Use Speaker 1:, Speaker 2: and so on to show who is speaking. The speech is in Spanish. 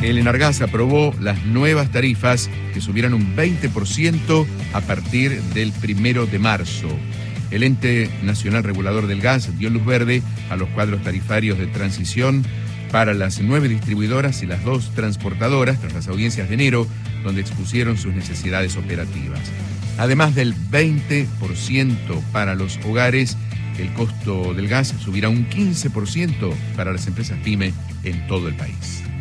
Speaker 1: El Enargas aprobó las nuevas tarifas que subirán un 20% a partir del 1 de marzo. El Ente Nacional Regulador del Gas dio luz verde a los cuadros tarifarios de transición para las 9 distribuidoras y las 2 transportadoras tras las audiencias de enero, donde expusieron sus necesidades operativas. Además del 20% para los hogares, el costo del gas subirá un 15% para las empresas PYME en todo el país.